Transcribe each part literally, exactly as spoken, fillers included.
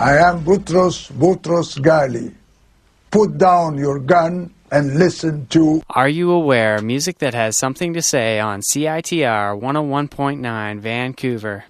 I am Boutros Boutros Ghali. Put down your gun and listen to Are You Aware? Music that has something to say on C I T R one oh one point nine Vancouver.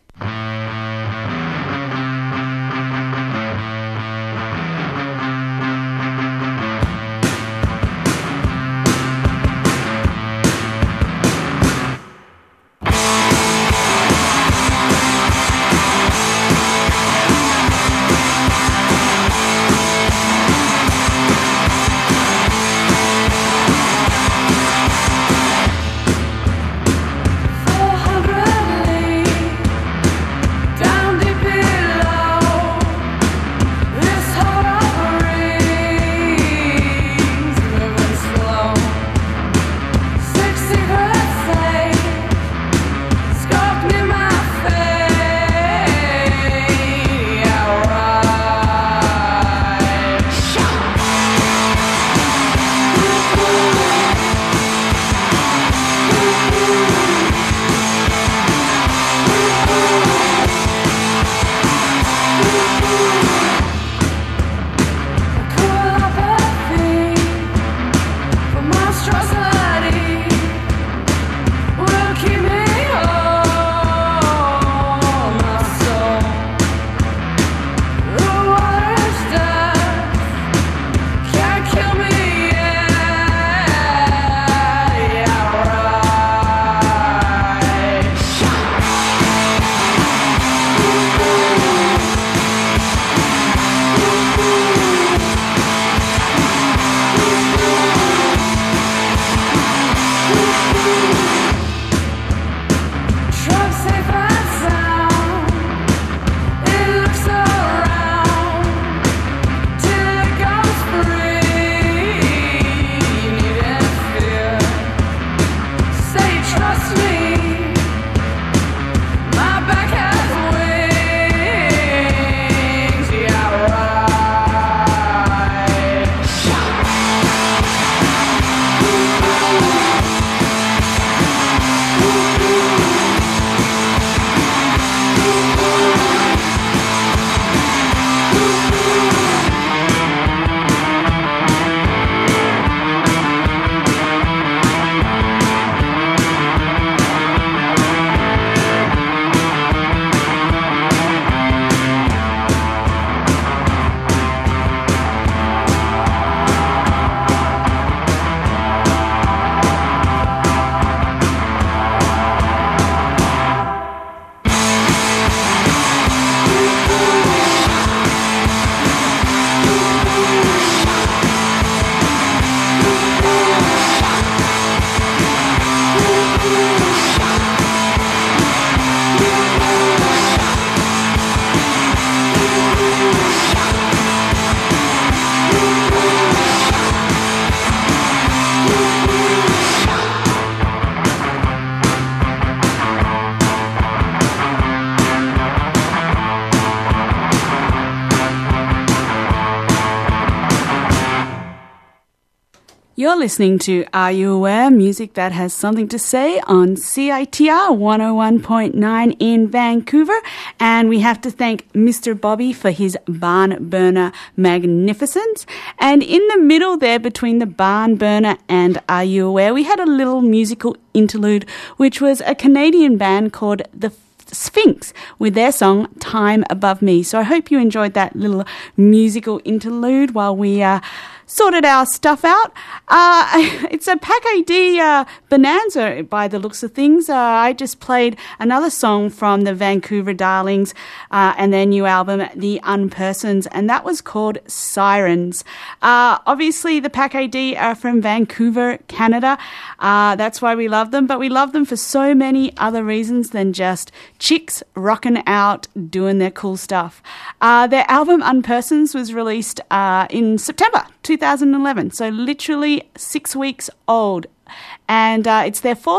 You're listening to Are You Aware? Music that has something to say on C I T R one oh one point nine in Vancouver. And we have to thank Mister Bobby for his barn burner magnificence. And in the middle there between the barn burner and Are You Aware, we had a little musical interlude, which was a Canadian band called The Sphinx with their song Time Above Me. So I hope you enjoyed that little musical interlude while we uh, sorted our stuff out. Uh, it's a Pack A D uh, bonanza by the looks of things. Uh, I just played another song from the Vancouver Darlings uh, and their new album, The Unpersons, and that was called Sirens. Uh, obviously, the Pack A D are from Vancouver, Canada. Uh, that's why we love them, but we love them for so many other reasons than just chicks rocking out doing their cool stuff. Uh, their album Unpersons was released uh, in September two thousand eleven, so literally six weeks old. And uh, it's their fourth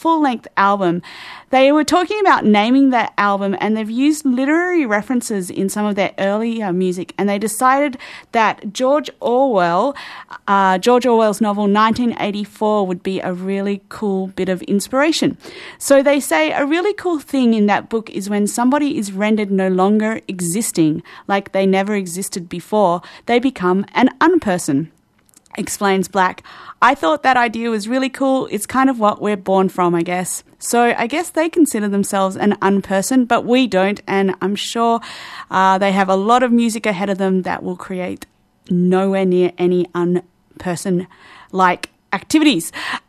full-length album. They were talking about naming that album, and they've used literary references in some of their earlier music, and they decided that George Orwell, uh, George Orwell's novel nineteen eighty-four would be a really cool bit of inspiration. So they say a really cool thing in that book is when somebody is rendered no longer existing, like they never existed before, they become an unperson. Explains Black. I thought that idea was really cool. It's kind of what we're born from, I guess. So I guess they consider themselves an unperson, but we don't, and I'm sure uh, they have a lot of music ahead of them that will create nowhere near any unperson-like activities.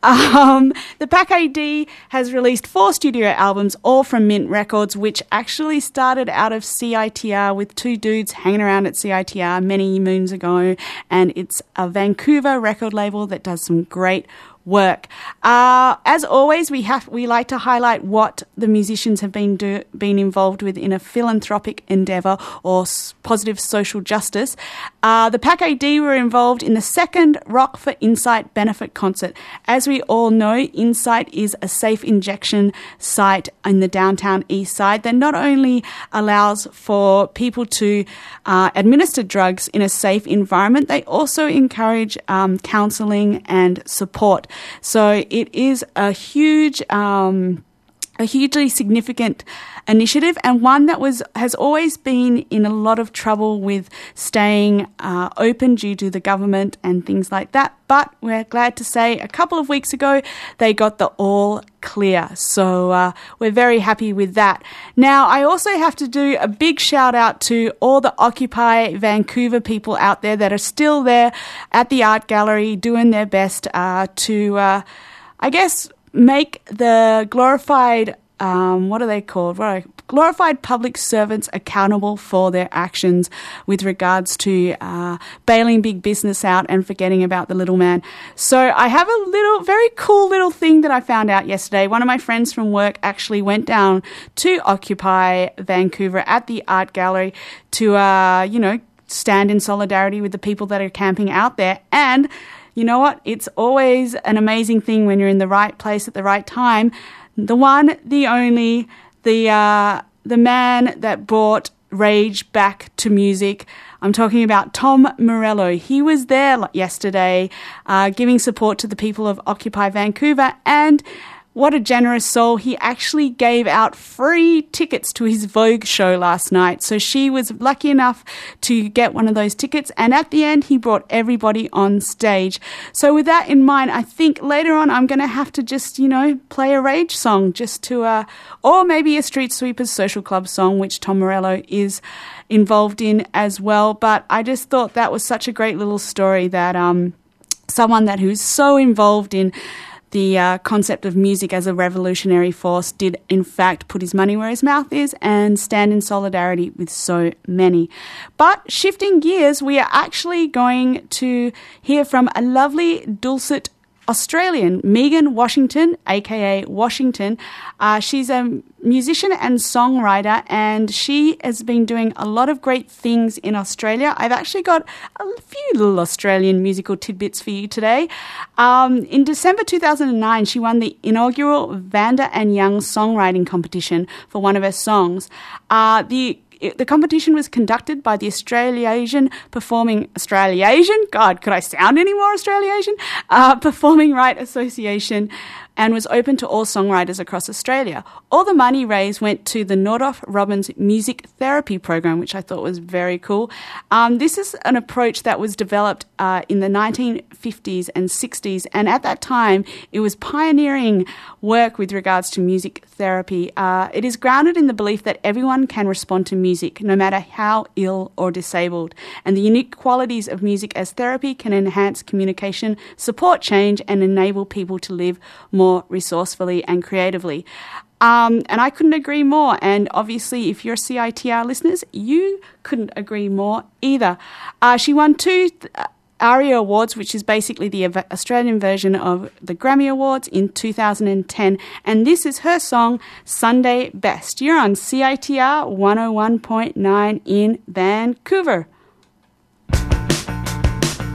Um, the Pack A D has released four studio albums, all from Mint Records, which actually started out of C I T R with two dudes hanging around at C I T R many moons ago, and it's a Vancouver record label that does some great work. Uh, as always, we have we like to highlight what the musicians have been do, been involved with in a philanthropic endeavour or s- positive social justice. Uh, the Pack A D were involved in the second Rock for Insight benefit concert. As we all know, Insight is a safe injection site in the downtown east side that not only allows for people to uh, administer drugs in a safe environment, they also encourage um, counselling and support. So it is a huge, um, a hugely significant initiative, and one that was has always been in a lot of trouble with staying uh, open due to the government and things like that. But we're glad to say a couple of weeks ago they got the all clear. So uh, we're very happy with that. Now, I also have to do a big shout out to all the Occupy Vancouver people out there that are still there at the art gallery doing their best uh, to, uh, I guess, make the glorified, um, what are they called? What are they? Glorified public servants accountable for their actions with regards to uh, bailing big business out and forgetting about the little man. So I have a little, very cool little thing that I found out yesterday. One of my friends from work actually went down to Occupy Vancouver at the art gallery to, uh, you know, stand in solidarity with the people that are camping out there. And you know what? It's always an amazing thing when you're in the right place at the right time. The one, the only, the uh, the man that brought rage back to music. I'm talking about Tom Morello. He was there yesterday uh, giving support to the people of Occupy Vancouver, and what a generous soul. He actually gave out free tickets to his Vogue show last night. So she was lucky enough to get one of those tickets. And at the end, he brought everybody on stage. So with that in mind, I think later on I'm going to have to just, you know, play a rage song just to, uh, or maybe a Street Sweepers Social Club song, which Tom Morello is involved in as well. But I just thought that was such a great little story that um, someone that who's so involved in the uh, concept of music as a revolutionary force did in fact put his money where his mouth is and stand in solidarity with so many. But shifting gears, we are actually going to hear from a lovely dulcet Australian, Megan Washington, aka Washington. Uh, she's a musician and songwriter, and she has been doing a lot of great things in Australia. I've actually got a few little Australian musical tidbits for you today. Um, in December two thousand nine, she won the inaugural Vanda and Young songwriting competition for one of her songs. Uh, the The competition was conducted by the Australasian Performing Australasian. God, could I sound any more Australasian? Uh, Performing Right Association, and was open to all songwriters across Australia. All the money raised went to the Nordhoff Robbins Music Therapy Program, which I thought was very cool. Um, this is an approach that was developed uh, in the nineteen fifties and sixties, and at that time it was pioneering work with regards to music therapy. Uh, it is grounded in the belief that everyone can respond to music, no matter how ill or disabled, and the unique qualities of music as therapy can enhance communication, support change, and enable people to live more more resourcefully and creatively. Um, and I couldn't agree more. And obviously, if you're C I T R listeners, you couldn't agree more either. Uh, she won two th- ARIA Awards, which is basically the Australian version of the Grammy Awards, in two thousand ten. And this is her song, Sunday Best. You're on C I T R one oh one point nine in Vancouver.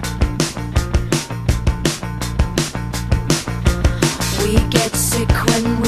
We get sick when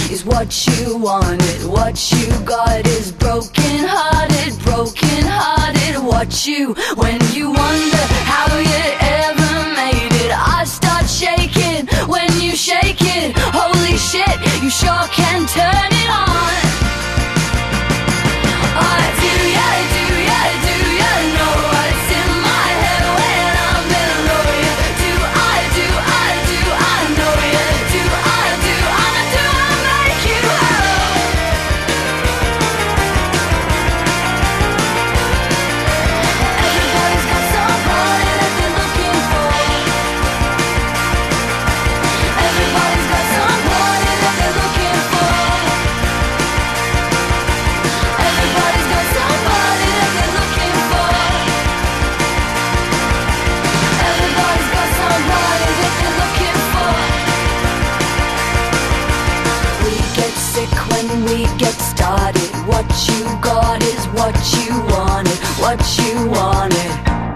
is what you wanted. What you got is broken hearted, broken hearted. What you, when you wonder how you ever made it, I start shaking when you shake it. Holy shit, you sure can turn it on. I do ya, do ya, do ya know what's in my head when I'm below ya? Do I, do I, do I know ya? Do I, do I, do I make you whole? Everybody's got somebody that they're looking for. Everybody's got somebody that they're looking for. Everybody's got somebody that they're looking for. Everybody's got somebody that they're looking for. We get sick when we get started. What you got is what you wanted, what you wanted.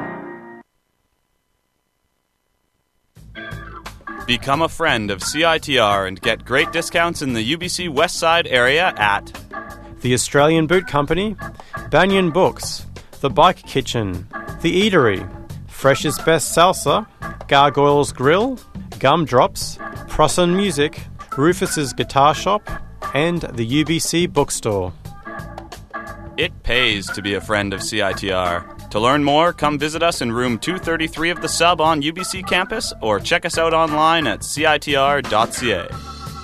Become a friend of C I T R and get great discounts in the U B C West Side area at The Australian Boot Company, Banyan Books, The Bike Kitchen, The Eatery, Fresh's Best Salsa, Gargoyles Grill, Gumdrops, Prosson Music, Rufus's Guitar Shop, and the U B C Bookstore. It pays to be a friend of C I T R. To learn more, come visit us in room two thirty-three of the Sub on U B C campus or check us out online at C I T R dot C A.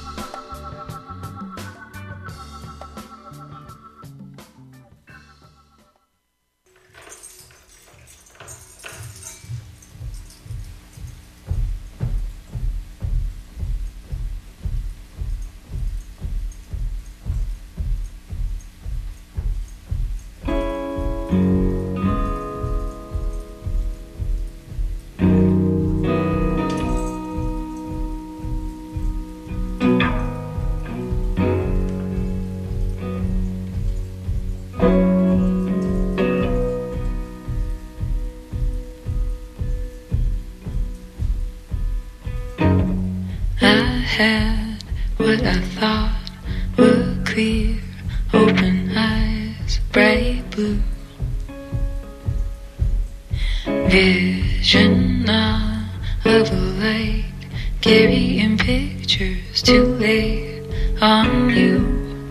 Had what I thought were clear, open eyes, bright blue. Vision now of a light, carrying pictures too late on you.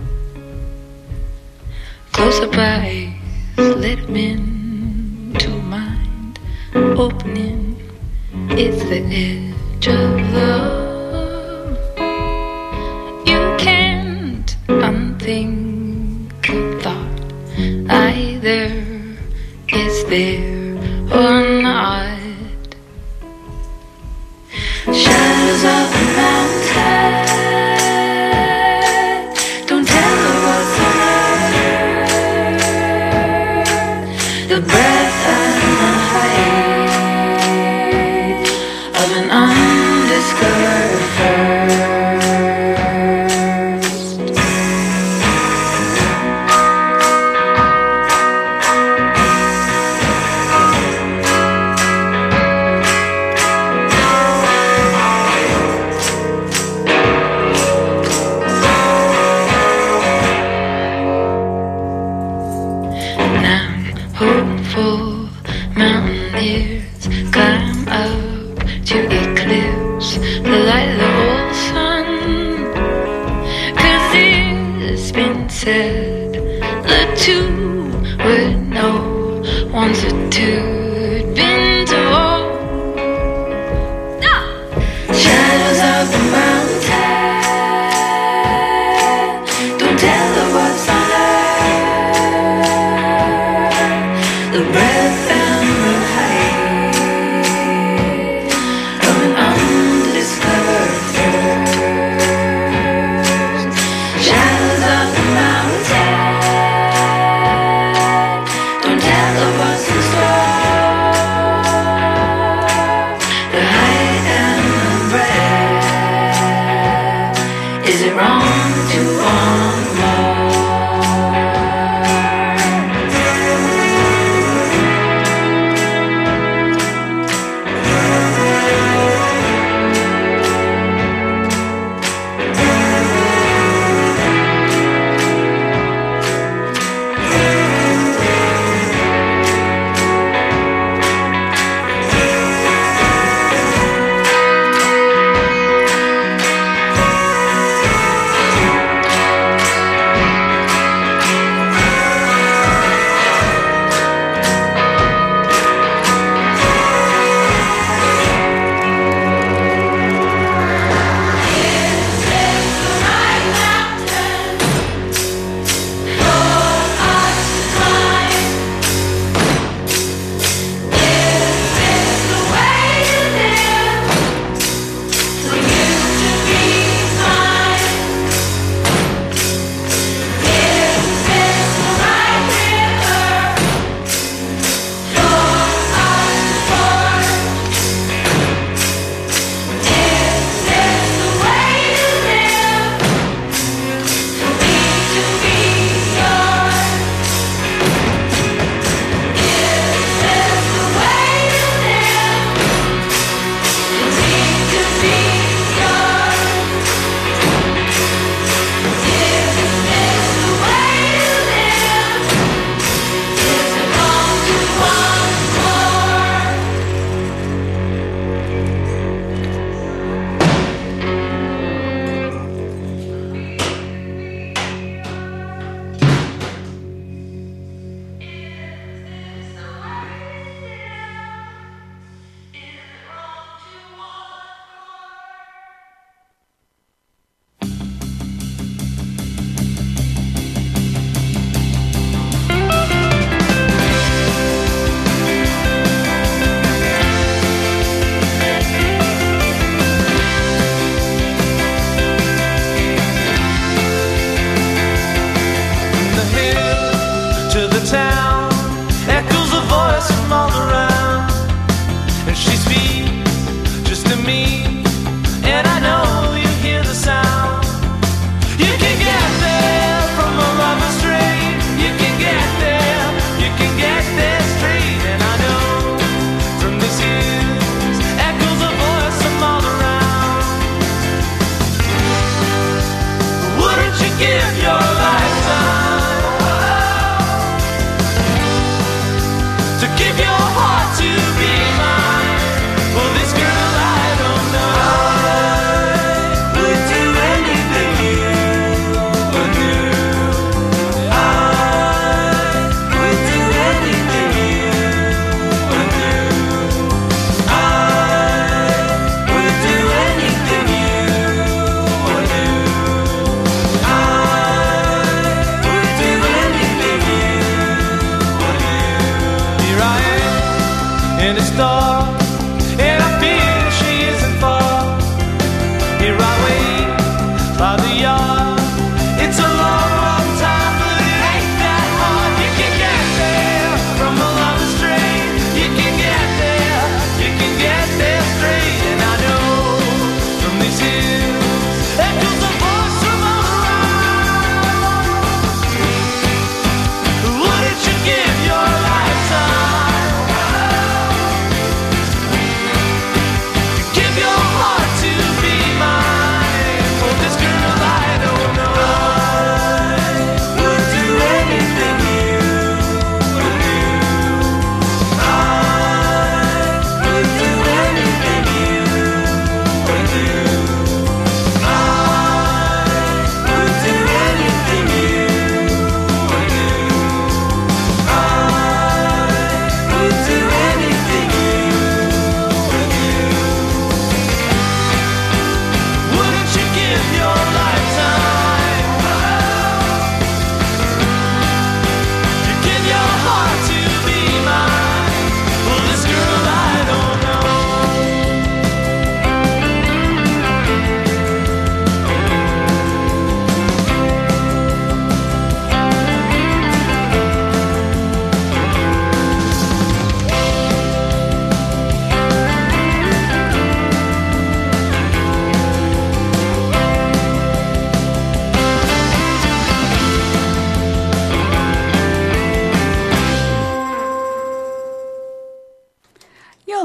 Close up eyes, let 'em in to mind, opening. It's the edge of love. Unthink a thought either is there or not. Shadows of the mountain, don't tell her what's on earth. The breath and the height of an undiscovered first. Mountaineers climb up to eclipse the light of the whole sun. 'Cause it's been said the two would know once the two had been told. Ah! Shadows of the mountain, don't tell her what's on earth. The breath and the height of an undiscovered first. Shadows of the mountain, don't tell her what's in store. The height and the breath. Is it wrong to want more?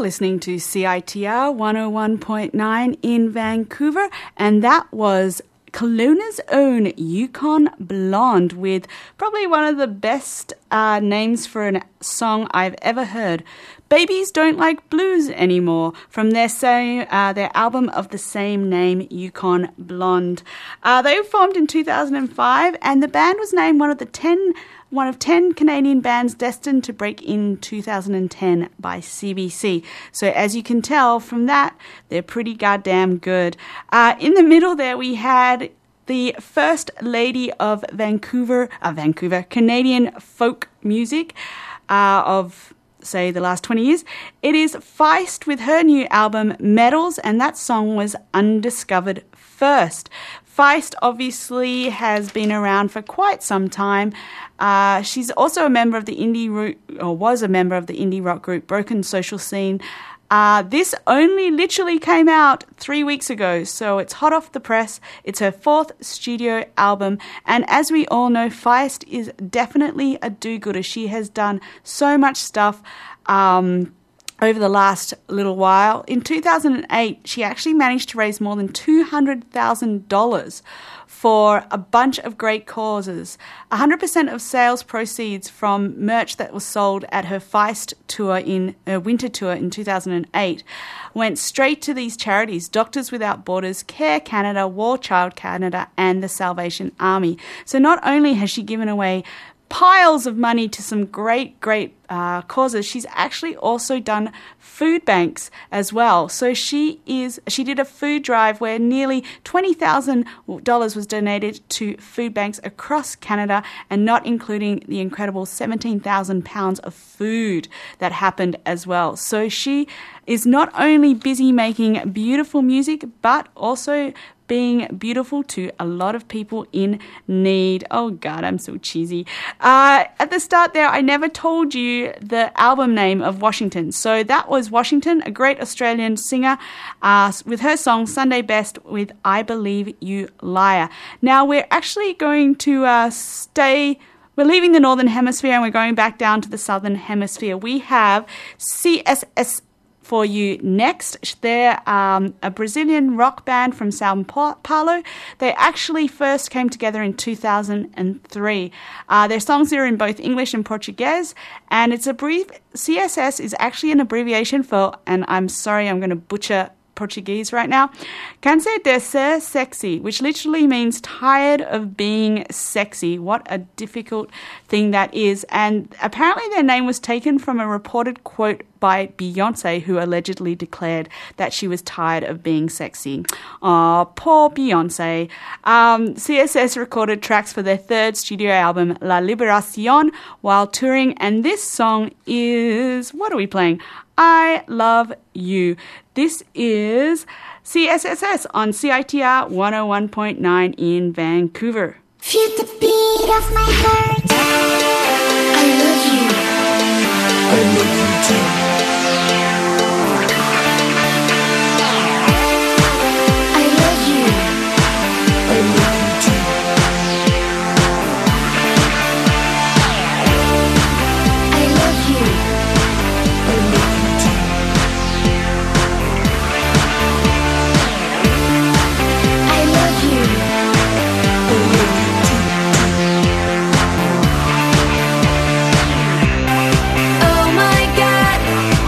listening to C I T R one oh one point nine in Vancouver, and that was Kelowna's own Yukon Blonde with probably one of the best uh, names for a song I've ever heard. Babies Don't Like Blues Anymore from their same, uh, their album of the same name, Yukon Blonde. Uh, they were formed in two thousand five, and the band was named one of the ten one of ten Canadian bands destined to break in two thousand ten by C B C. So as you can tell from that, they're pretty goddamn good. Uh, in the middle there we had the first lady of Vancouver, uh, Vancouver, Canadian folk music uh, of, say, the last twenty years. It is Feist with her new album, Medals, and that song was Undiscovered First. Feist obviously has been around for quite some time. Uh, she's also a member of the indie rock, or was a member of the indie rock group Broken Social Scene. Uh, this only literally came out three weeks ago, so it's hot off the press. It's her fourth studio album, and as we all know, Feist is definitely a do-gooder. She has done so much stuff um, over the last little while. In two thousand eight, she actually managed to raise more than two hundred thousand dollars for a bunch of great causes. one hundred percent of sales proceeds from merch that was sold at her Feist tour in her winter tour in two thousand eight went straight to these charities: Doctors Without Borders, Care Canada, War Child Canada, and the Salvation Army. So not only has she given away piles of money to some great, great uh, causes, she's actually also done food banks as well. So she is she did a food drive where nearly twenty thousand dollars was donated to food banks across Canada, and not including the incredible seventeen thousand pounds of food that happened as well. So she is not only busy making beautiful music, but also being beautiful to a lot of people in need. Oh God, I'm so cheesy. Uh, at the start there, I never told you the album name of Washington. So that was Washington, a great Australian singer, uh, with her song Sunday Best with I Believe You Liar. Now we're actually going to uh, stay... We're leaving the Northern Hemisphere and we're going back down to the Southern Hemisphere. We have C S S for you next. They're um, a Brazilian rock band from Sao Paulo. They actually first came together in two thousand three. Uh, their songs are in both English and Portuguese, and it's a brief. C S S is actually an abbreviation for, and I'm sorry, I'm going to butcher Portuguese right now, Cansei de ser sexy, which literally means tired of being sexy. What a difficult thing that is. And apparently their name was taken from a reported quote by Beyonce, who allegedly declared that she was tired of being sexy. Aw, poor Beyonce. Um, C S S recorded tracks for their third studio album, La Liberación, while touring, and this song is, what are we playing? I Love You. This is C S S S on C I T R one oh one point nine in Vancouver. Feel the beat of my heart. I love you. I love you too. I love you. I love you too. I love you. I love you too. I love you. I love you too. Oh my God.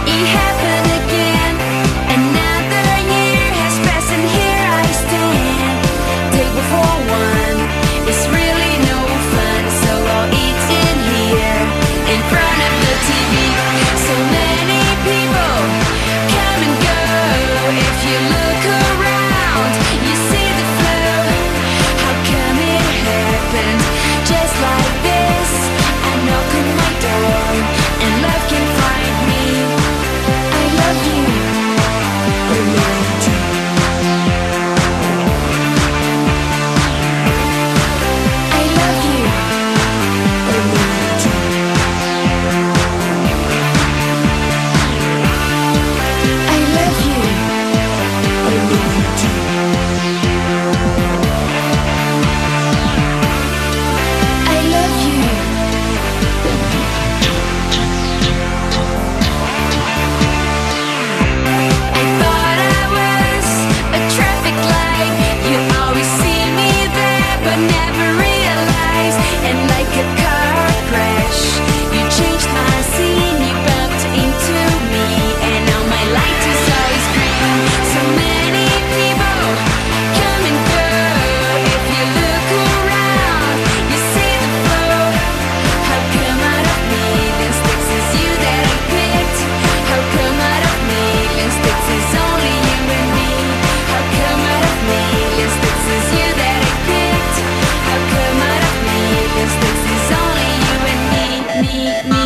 but never realized. And like a car crash, you changed my scene, you bumped into me, and now my light is always green. So many people coming through. If you look around, you see the flow. How come out of million sticks is you that I picked? How come out of million sticks is only you and me? How come out of million sticks is you that I picked? How come out of million sticks is only you and me, me, me?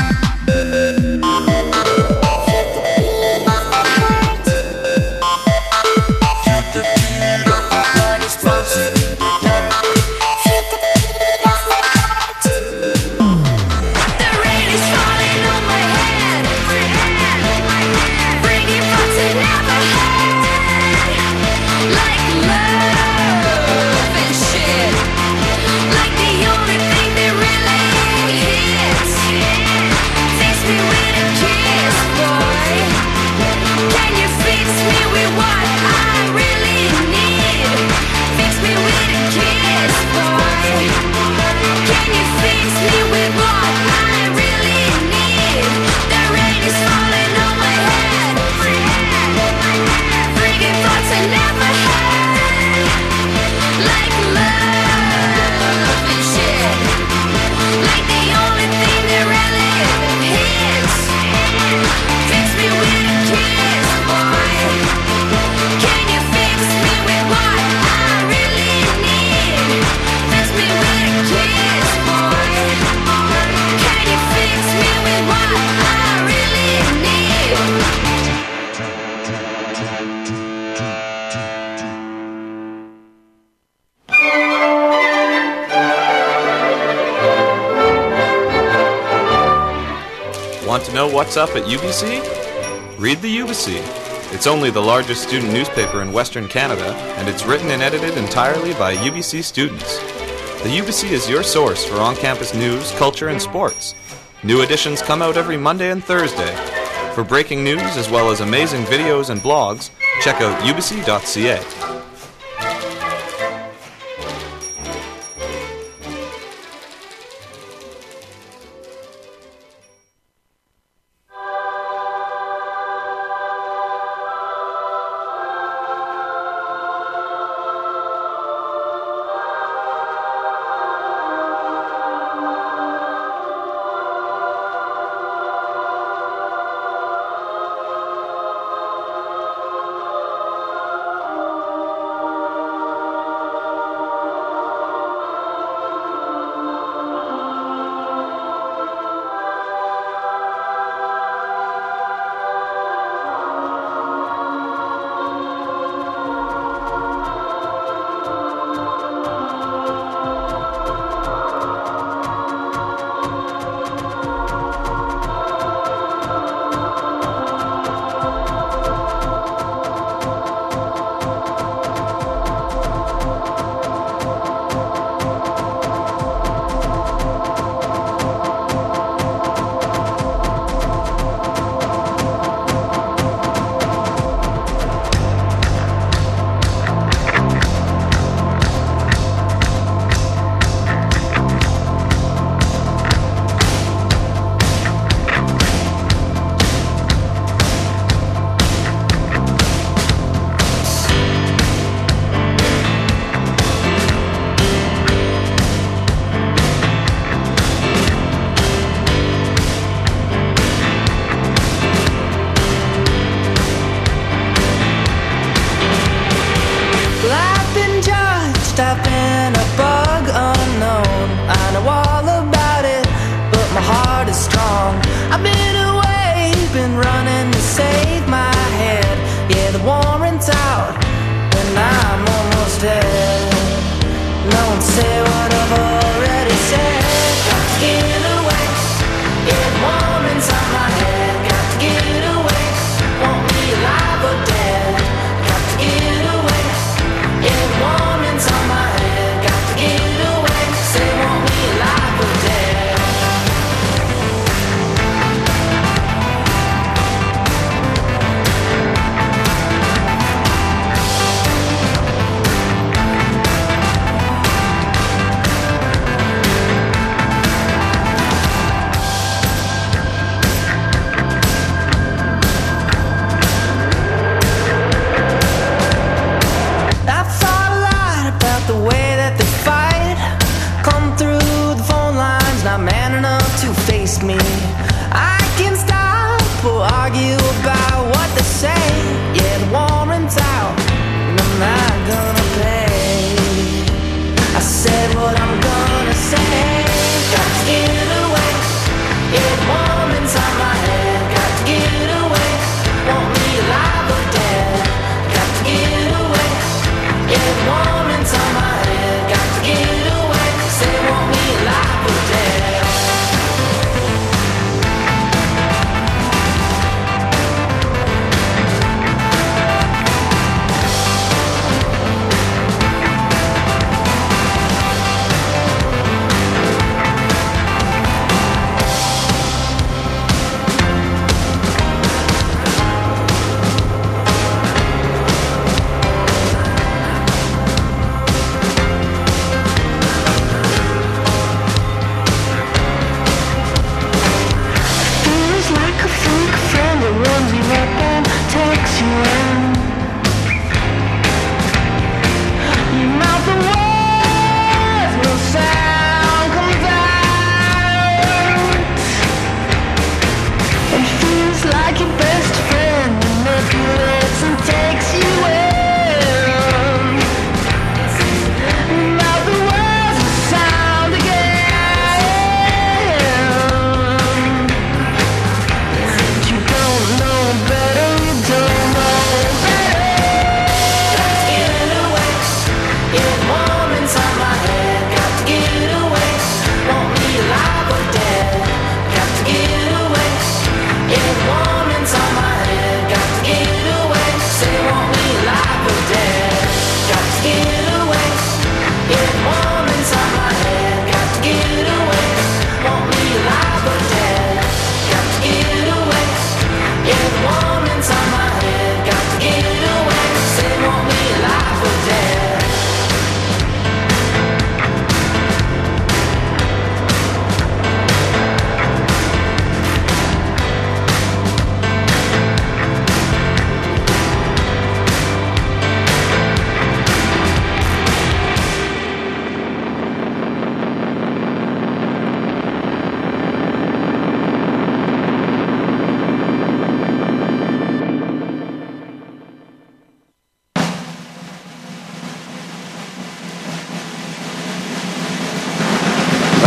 The rain is falling on my head, bringing thoughts I never had, like love and shit, like the only thing that really hits. Fix me with a kiss, boy. Can you fix me with what I really need? Fix me with a kiss, boy. Can you fix me with what I really need? The rain is falling on my head, bringing thoughts I never had, like love and shit, like the only thing that really hits. Fix me with a kiss, boy. Can you fix me with what I really need? Fix me with a kiss, boy. Can you fix me with what I really need? Want to know what's up at U B C? Read the U B C. It's only the largest student newspaper in Western Canada, and it's written and edited entirely by U B C students. The U B C is your source for on-campus news, culture, and sports. New editions come out every Monday and Thursday. For breaking news as well as amazing videos and blogs, check out u b c dot c a.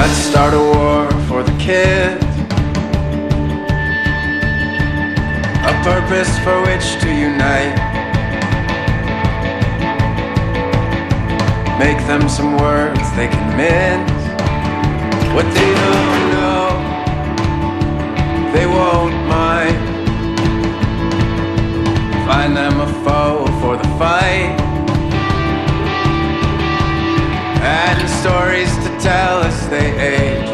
Let's start a war for the kids, a purpose for which to unite. Make them some words they can mince. What they don't know, they won't mind. Find them a foe for the fight, and stories to tell as they age.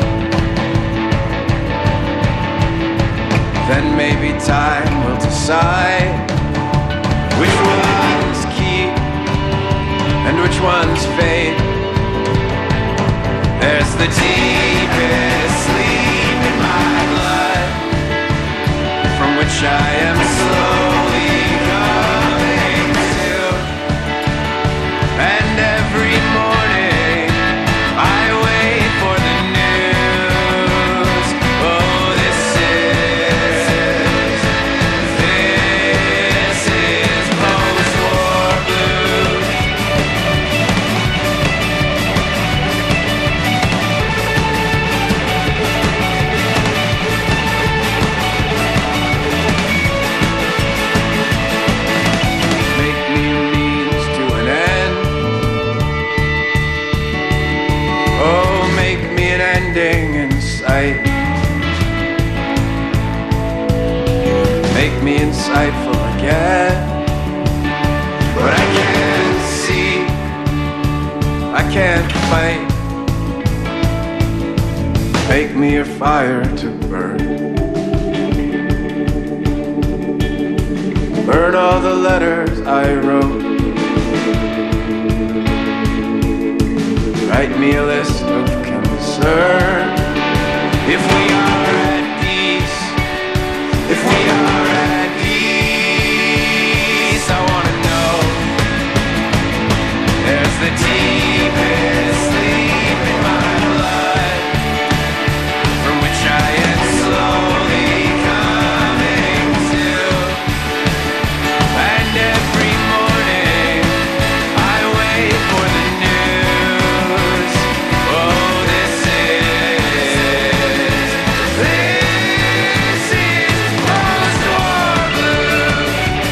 Then maybe time will decide which ones keep and which ones fade. There's the deepest sleep in my blood, from which I am slowly coming to. And every morning I wait for the news. Oh, this is, this is post-war blues. Make me a means to an end. Oh, make me an ending in sight. Make me insightful again. But I can't see, I can't fight. Make me your fire to burn. Burn all the letters I wrote. Write me a list of concern. If we are at peace, if we are at peace, I wanna know. There's the deepest sleep in my blood, from which I am slowly coming to. And every morning I wait for the news. Oh, this is, this is post-war blues.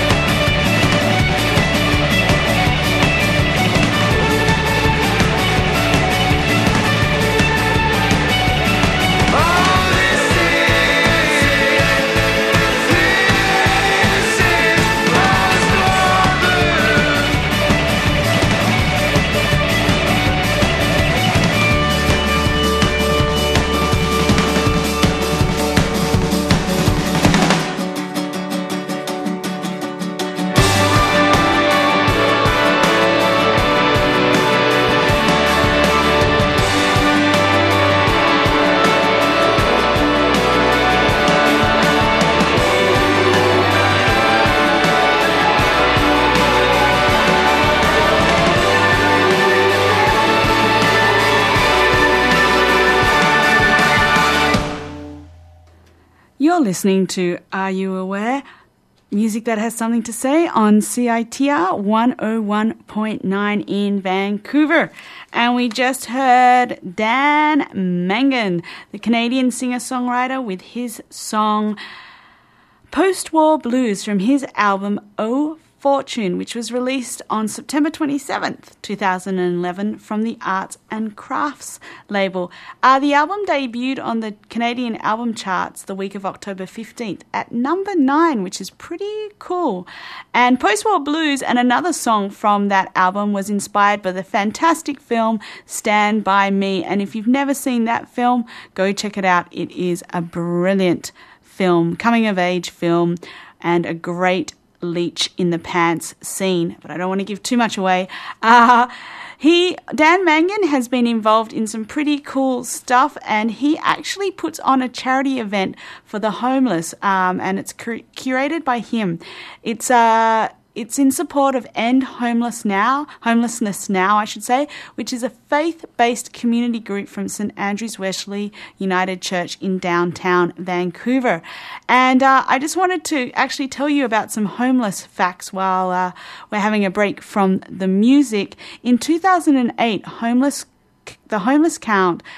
Oh, this is, this is post-war blues. You're listening to Are You Aware? Music that has something to say on C I T R one oh one point nine in Vancouver. And we just heard Dan Mangan, the Canadian singer-songwriter, with his song Post-War Blues from his album Oh Fortune, which was released on September twenty-seventh, two thousand eleven from the Arts and Crafts label. Uh, the album debuted on the Canadian album charts the week of October fifteenth at number nine, which is pretty cool. And Post-War Blues and another song from that album was inspired by the fantastic film Stand By Me. And if you've never seen that film, go check it out. It is a brilliant film, coming-of-age film, and a great leech in the pants scene, but I don't want to give too much away. Uh, he, Dan Mangan, has been involved in some pretty cool stuff, and he actually puts on a charity event for the homeless, um, and it's cur- curated by him. It's uh, it's in support of End Homeless Now, Homelessness Now, I should say, which is a faith-based community group from Saint Andrew's Wesley United Church in downtown Vancouver. And uh, I just wanted to actually tell you about some homeless facts while uh, we're having a break from the music. In two thousand eight, homeless the homeless count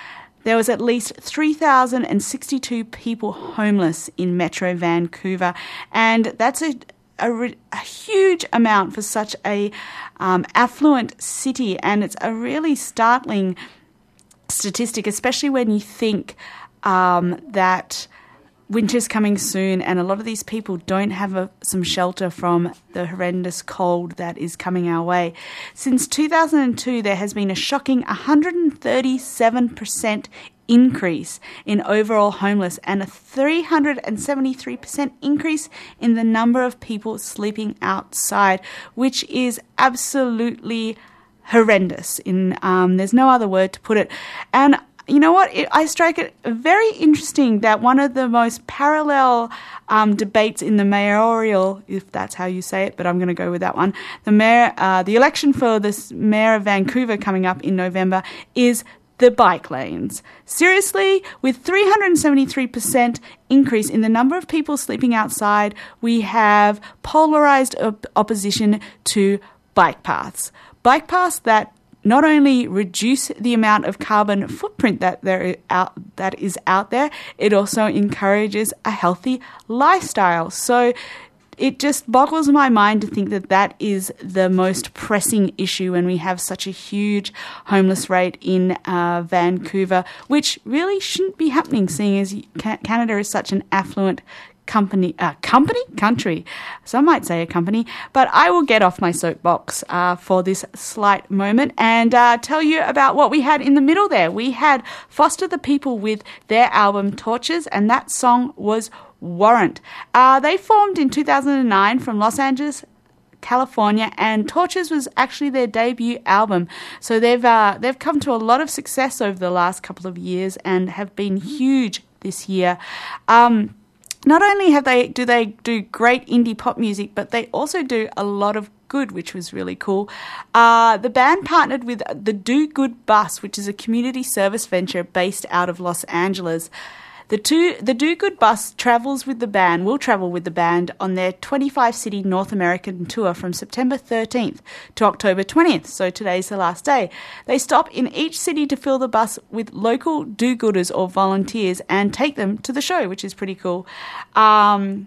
there was at least three thousand sixty-two people homeless in Metro Vancouver, and that's a, a, a huge amount for such a um, affluent city, and it's a really startling statistic, especially when you think um, that winter's coming soon and a lot of these people don't have a, some shelter from the horrendous cold that is coming our way. Since two thousand two, there has been a shocking one hundred thirty-seven percent increase in overall homeless and a three hundred seventy-three percent increase in the number of people sleeping outside, which is absolutely horrendous. In um, there's no other word to put it. And you know what? It, I strike it very interesting that one of the most parallel um, debates in the mayoral, if that's how you say it, but I'm going to go with that one, the mayor, uh, the election for this mayor of Vancouver coming up in November is the bike lanes. Seriously, with three hundred seventy-three percent increase in the number of people sleeping outside, we have polarized op- opposition to bike paths. Bike paths that not only reduce the amount of carbon footprint that there out that is out there, it also encourages a healthy lifestyle. So it just boggles my mind to think that that is the most pressing issue when we have such a huge homeless rate in uh, Vancouver, which really shouldn't be happening, seeing as Canada is such an affluent company, uh, company, country. Some might say a company, but I will get off my soapbox uh, for this slight moment and uh, tell you about what we had in the middle there. We had Foster the People with their album Torches, and that song was Warrant. Uh, they formed in two thousand nine from Los Angeles, California, and Torches was actually their debut album. So they've uh, they've come to a lot of success over the last couple of years and have been huge this year. Um, Not only have they do they do great indie pop music, but they also do a lot of good, which was really cool. Uh, the band partnered with the Do Good Bus, which is a community service venture based out of Los Angeles. The two, the Do Good Bus travels with the band, will travel with the band on their twenty-five city North American tour from September thirteenth to October twentieth, so today's the last day. They stop in each city to fill the bus with local do-gooders or volunteers and take them to the show, which is pretty cool. Um...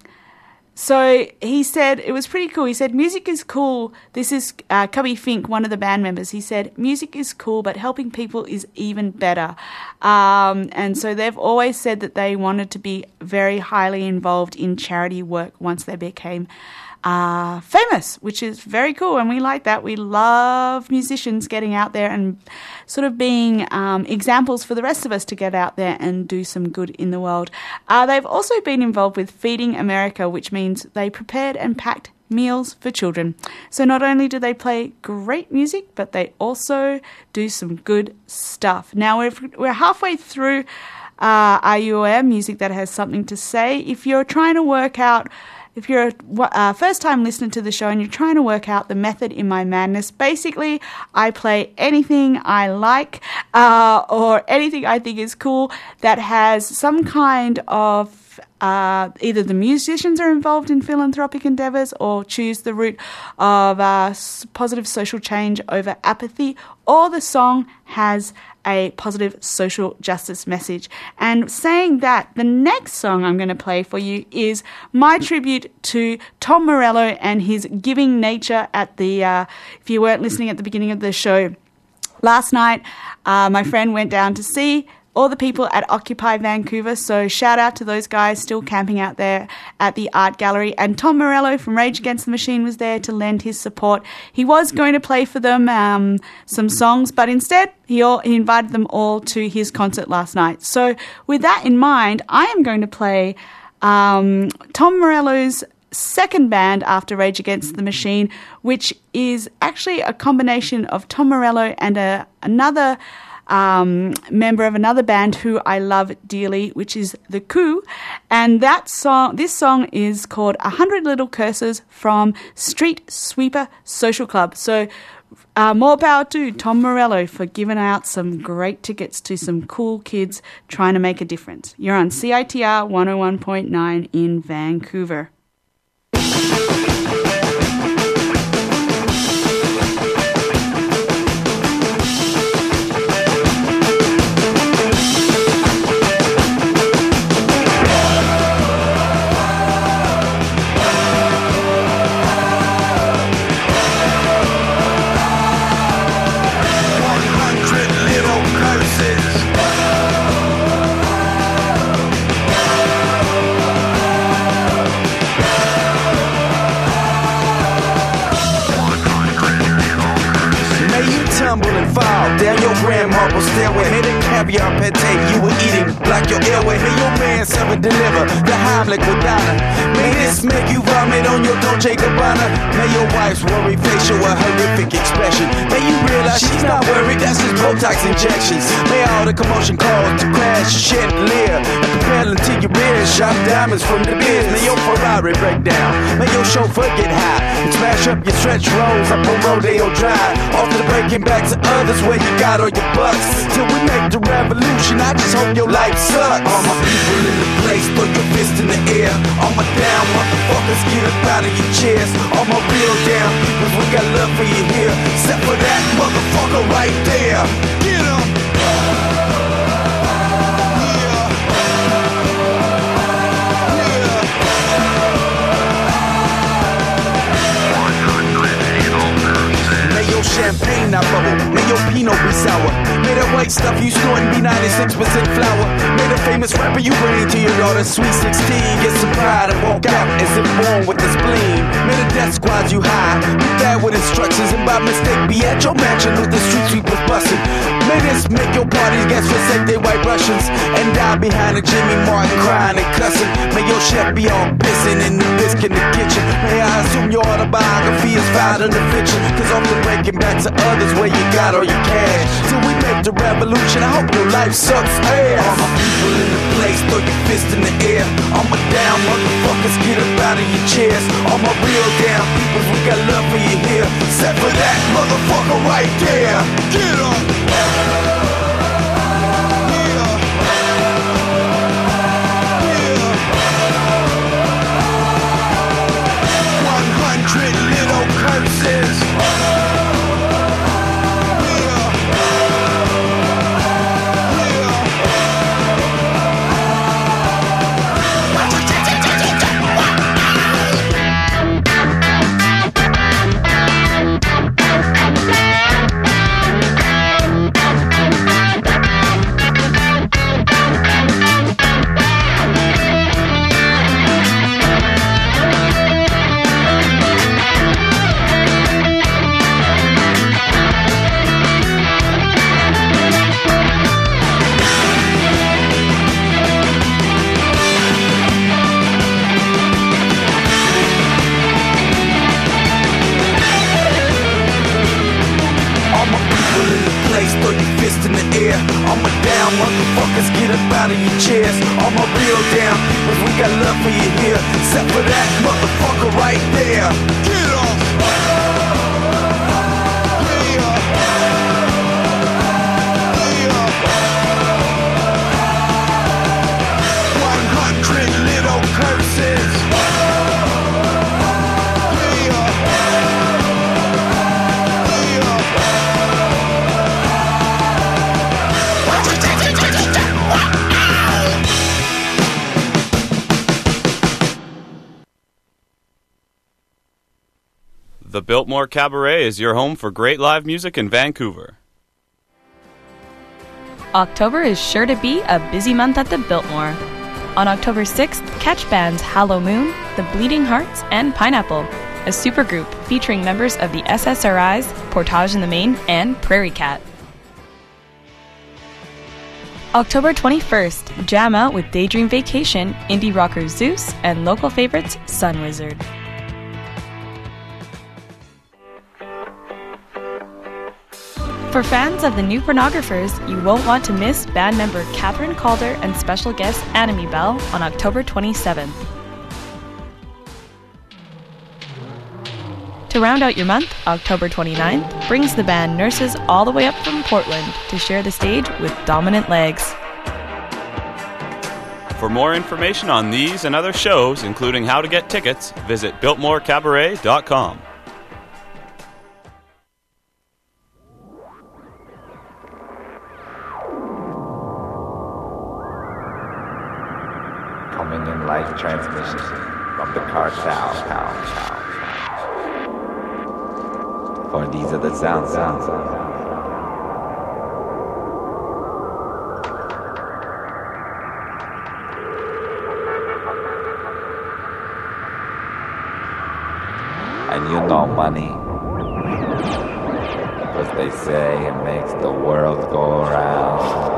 So he said, it was pretty cool. He said, music is cool. This is uh, Cubby Fink, one of the band members. He said, music is cool, but helping people is even better. Um, and so they've always said that they wanted to be very highly involved in charity work once they became uh, famous, which is very cool. And we like that. We love musicians getting out there and sort of being um, examples for the rest of us to get out there and do some good in the world. Uh, they've also been involved with Feeding America, which means they prepared and packed meals for children. So not only do they play great music, but they also do some good stuff. Now we're, we're halfway through uh, Are You Aware? Music That Has Something to Say. If you're trying to work out If you're a uh, first-time listener to the show and you're trying to work out the method in my madness, basically I play anything I like uh, or anything I think is cool that has some kind of uh, either the musicians are involved in philanthropic endeavours or choose the route of uh, positive social change over apathy, or the song has a positive social justice message. And saying that, the next song I'm going to play for you is my tribute to Tom Morello and his giving nature at the, uh, if you weren't listening at the beginning of the show, last night uh, my friend went down to see all the people at Occupy Vancouver, so shout out to those guys still camping out there at the art gallery. And Tom Morello from Rage Against the Machine was there to lend his support. He was going to play for them um, some songs, but instead he, all, he invited them all to his concert last night. So with that in mind, I am going to play um, Tom Morello's second band after Rage Against the Machine, which is actually a combination of Tom Morello and a, another Um, member of another band who I love dearly, which is The Coup, and that song, this song is called A Hundred Little Curses from Street Sweeper Social Club. So uh, more power to Tom Morello for giving out some great tickets to some cool kids trying to make a difference. You're on C I T R one oh one point nine in Vancouver. marble stairway. Hey, the caviar pate you were eating, block your airway. Hey, your man seven deliver the Heimlich with Donna. May this make you vomit on your Dolce Gabbana. May your wife's worried face show a horrific expression. May you realize she's not worried, that's just Botox injections. May all the commotion cause to crash, chandelier, and propel into your rear. Shot diamonds from the beers. May your Ferrari break down. May your chauffeur get high and smash up your stretch rolls up on Rodeo Drive. Off to the breaking back to others where you got all your bucks. Till we make the revolution, I just hope your life sucks. All my people in the place, throw your fist in the air. All my down motherfuckers, get up out of your chairs. All my real down peoples, we got love for you here. Except for that motherfucker right there. Get up. Champagne not bubble, may your Pinot be sour. May that white stuff you snorting be ninety-six percent flour. May the famous rapper you bring to your daughter's sweet sixteen get some pride and walk out as if born with the spleen. May the death squad you high be bad with instructions and by mistake be at your mansion with the street sweepers busting. May this make your party's guests forsake they white Russians and die behind a Jimmy Martin crying and cussing. May your chef be all pissing in the biscuit in the kitchen. May I assume your autobiography is filed under fiction, cause I'm the breaking back to others where you got all your cash. Till we make the revolution, I hope your life sucks ass. All my people in the place, throw your fist in the air. All my down motherfuckers, get up out of your chairs. All my real down peoples, we got love for you here. Except for that motherfucker right there. Get up. Little curses. Motherfuckers, get up out of your chairs. All my real down peoples, we got love for you here. Except for that motherfucker right there. Get off. one hundred little curses. The Biltmore Cabaret is your home for great live music in Vancouver. October is sure to be a busy month at the Biltmore. On October sixth, catch bands Hallow Moon, The Bleeding Hearts, and Pineapple, a supergroup featuring members of the S S R Is, Portage in the Main, and Prairie Cat. October twenty-first, jam out with Daydream Vacation, indie rocker Zeus, and local favorites Sun Wizard. For fans of the New Pornographers, you won't want to miss band member Catherine Calder and special guest Anime Bell on October twenty-seventh. To round out your month, October twenty-ninth brings the band Nurses all the way up from Portland to share the stage with Dominant Legs. For more information on these and other shows, including how to get tickets, visit biltmore cabaret dot com. Coming in live transmission from the cartel. For these are the sounds, sounds. And you know money was They say it makes the world go round.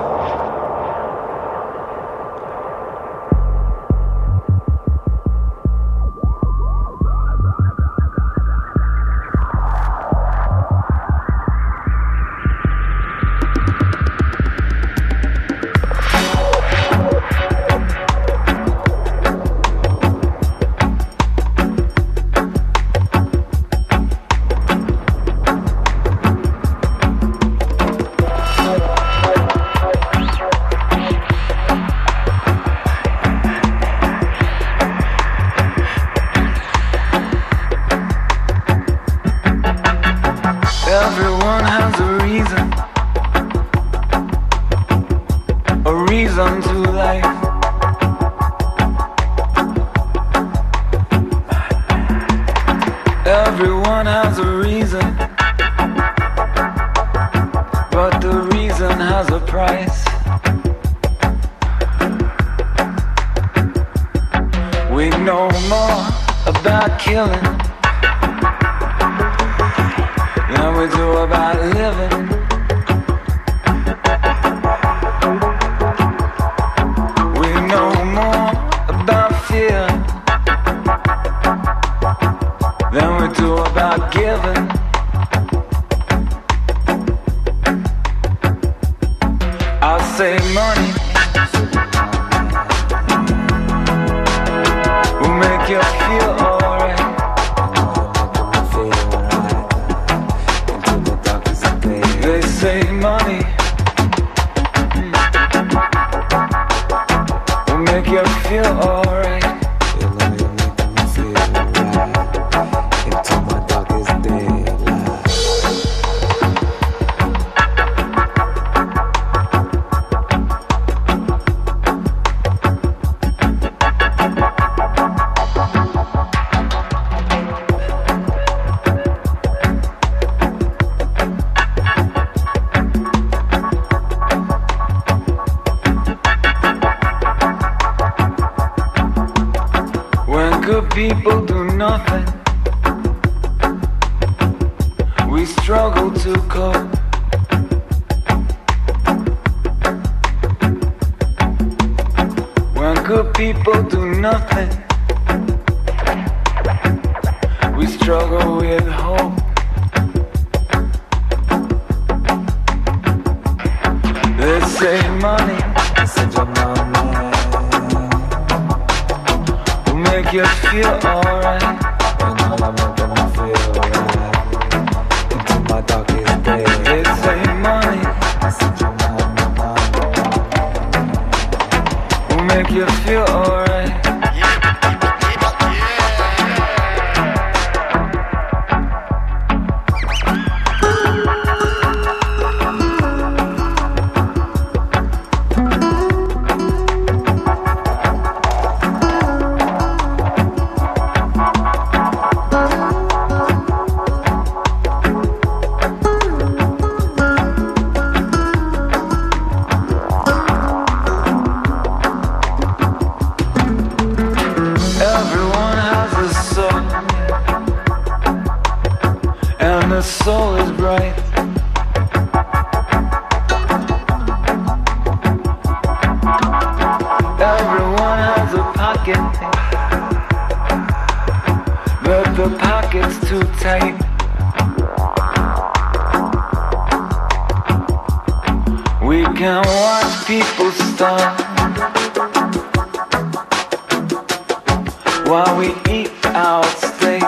Everyone has a reason, a reason to life. Everyone has a reason, but the reason has a price. We know more about killing than we do about living. We know more about fear than we do about giving. I'll say money will make you feel alright. They say money will make you feel alright. You know you make me feel right into my darkest daylight. When good people do nothing, we struggle to cope. When good people do nothing, we struggle with hope. They say money, I said your mama will make you feel alright. and all I'm making me feel right into my darkest day. They say money I said your mama will make you feel alright. Everyone has a soul, and the soul is bright. Everyone has a pocket, but the pocket's too tight. We can watch people starve while we eat our steak.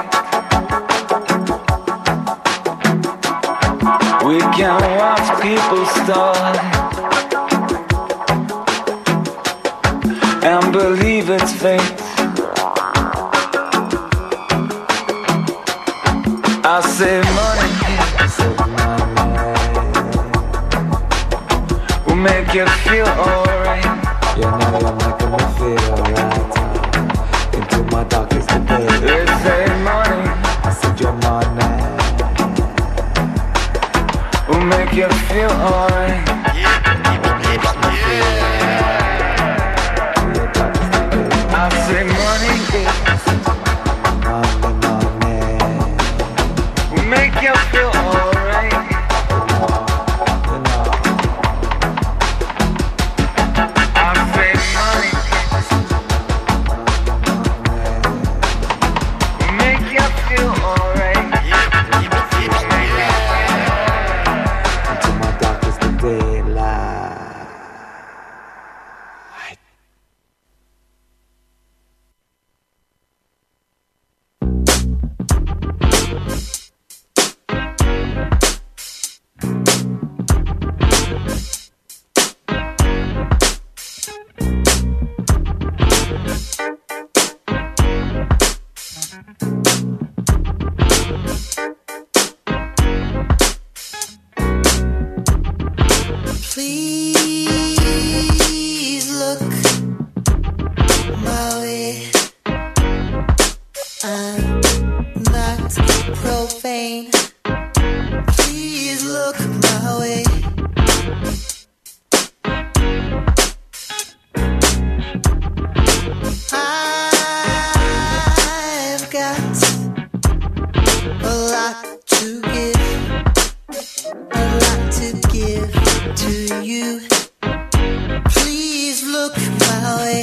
We can watch people starve and believe it's fate. I say money will make you feel alright. You know you're making me feel right into my darkest day. They say money I said your money will make you feel alright. I say money will make you feel alright. look my way.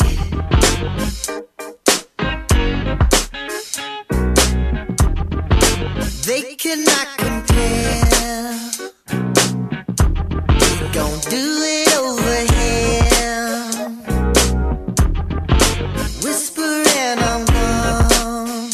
They cannot compare. We gon' do it over here. Whispering I'm gone,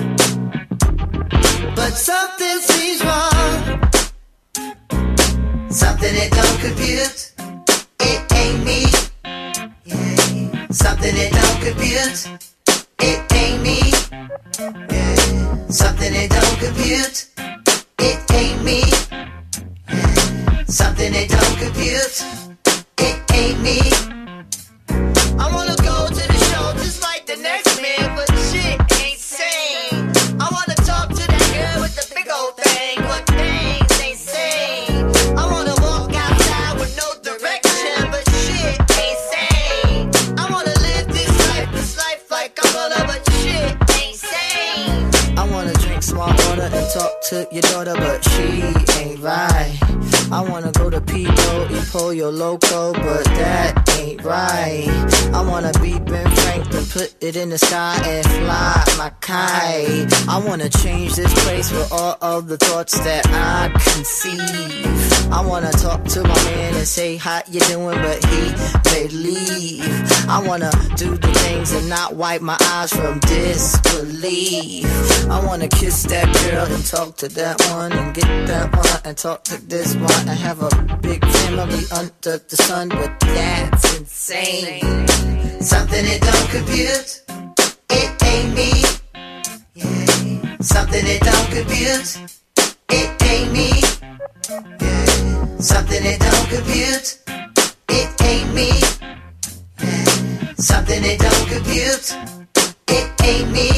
but something seems wrong. Something that don't compute. It ain't me. Yeah. Something that don't compute. It ain't me. Yeah. Something that don't compute. It ain't me. Yeah. Something that don't compute. It ain't me. I wanna go to the show just like the next man, but shit ain't sane. I wanna talk to that girl with the big old thing, but things ain't sane. I wanna walk outside with no direction, but shit ain't sane. I wanna live this life, this life like I'm gonna, but shit ain't sane. I wanna drink small order and talk to your daughter, but she ain't right. I wanna go to Pico y Pollo Loco, but that ain't right. I wanna be Ben Franklin, put it in the sky and fly my kite. I wanna change this place with all of the thoughts that I conceive. I wanna talk to my man and say how you doing, but he may leave. I wanna do the things and not wipe my eyes from disbelief. I wanna kiss that girl and talk to that one and get that one and talk to this one and have a big family under the sun, but that's insane. Something that don't compute. It ain't me. Yeah. Something that don't compute. It ain't me. Yeah. Something that don't compute. It ain't me. Yeah. Something that don't compute. It ain't me.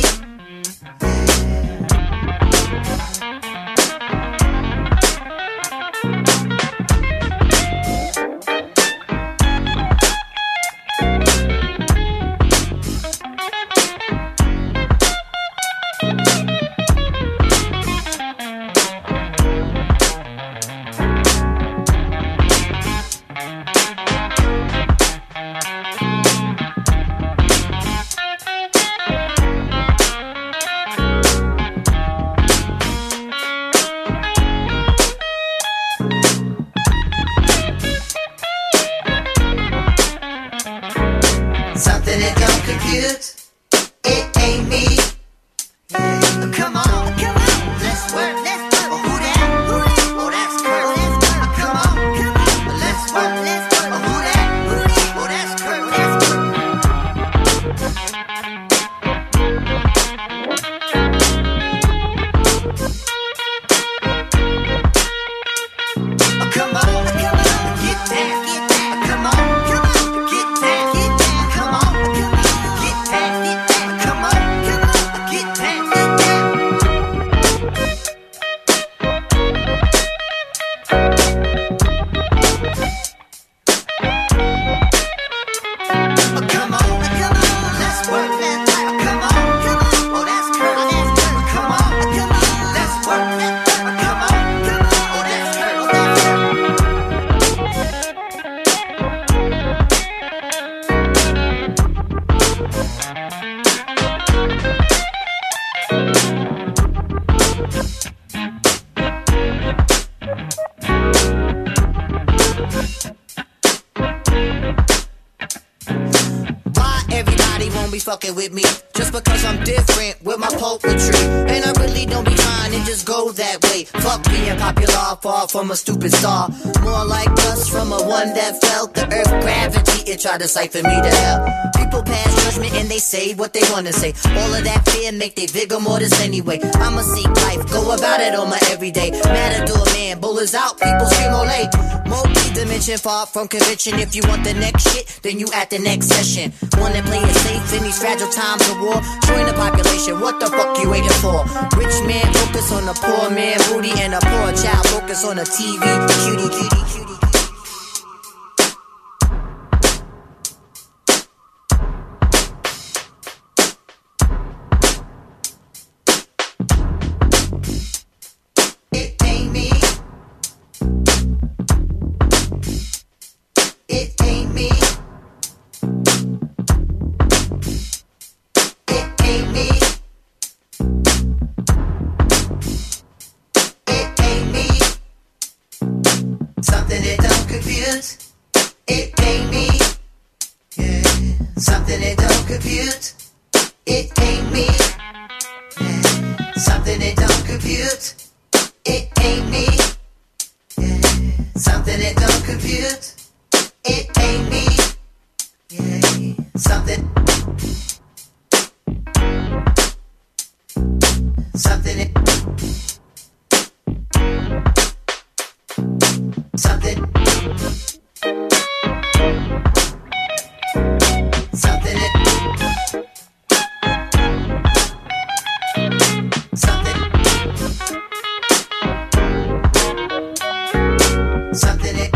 Something that don't compute. It ain't me. Yeah. Come on, come on, let's work, let's work. Oh, who that? Who that? Oh, that's Kurt. Oh, come on, come on, let's work, let's work. Oh, who that? Who that? Oh, that's Kurt. That's oh, come on, come on, get down, get down. Come on, come on, get down, get down. Come on, come on, get down, get down. Come on, come on, get down, get down. Oh, come on, come on, let's work, let's work. Come on, come on, oh, that's Kurt, that's Kurt. Come on, come on, let's work, let's work. Come on, come on, oh, that's Kurt, oh, that's Kurt. Why everybody won't be fucking with me? Just because I'm different with my poetry. And I really don't be trying to just go that way. Fuck being popular, far from a stupid star. More like us from a one that felt the earth gravity. It tried to siphon me to hell. People pass judgment and they say what they wanna say. All of that fear make they vigor mortis anyway. I'ma seek life, go about it on my everyday. Matador man, bullets out, people scream ole. Multi-dimension, far from convention. If you want the next shit, then you at the next session. Wanna play it safe in these fragile times of war? Join the population, what the fuck you waiting for? Rich man focus on the poor man booty, and a poor child focus on the T V. Cutie, cutie, cutie. It ain't me. It ain't me. something that don't compute. It ain't me. Yeah. Something that don't compute. It ain't me. Yeah. Something that don't compute. It ain't me. Yeah. Something. Something that. Something. Something that. Something. Something that.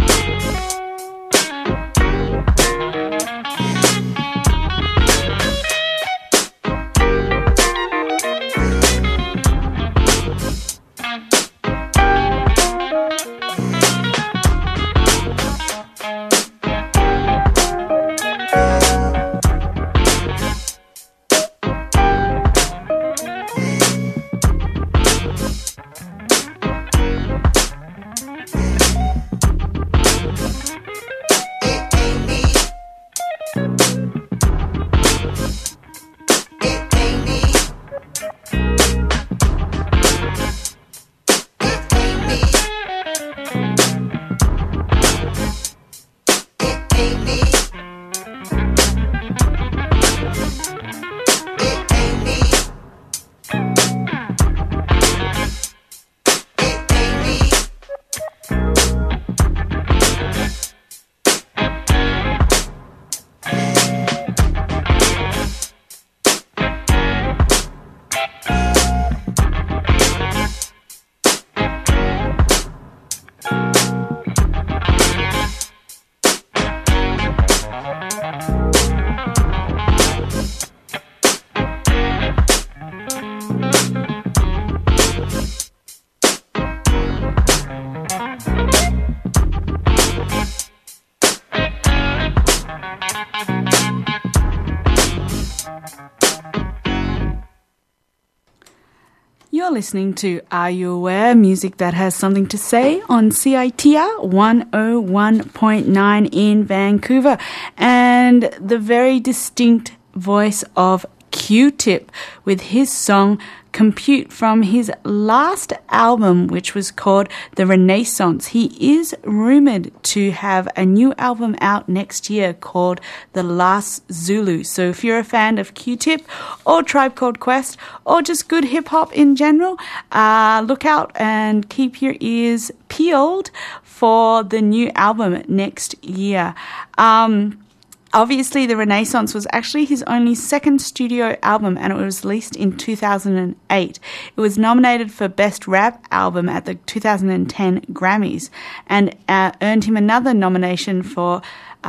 You're listening to Are You Aware? Music that has something to say on C I T R one oh one point nine in Vancouver. And the very distinct voice of Q-Tip with his song Compute from his last album, which was called The Renaissance. He is rumored to have a new album out next year called The Last Zulu. So if you're a fan of Q-Tip or Tribe Called Quest or just good hip-hop in general, uh, look out and keep your ears peeled for the new album next year. Um... Obviously, The Renaissance was actually his only second studio album, and it was released in two thousand eight. It was nominated for Best Rap Album at the two thousand ten Grammys and uh, earned him another nomination for